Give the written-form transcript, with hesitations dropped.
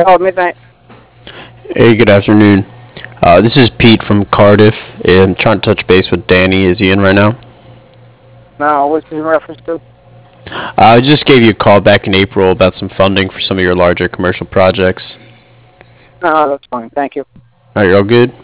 Oh, midnight. Hey, good afternoon. This is Pete from Cardiff. I'm trying to touch base with Danny. Is he in right now? No, what's this in reference to? I just gave you a call back in April about some funding for some of your larger commercial projects. No, that's fine. Thank you. Are you all good?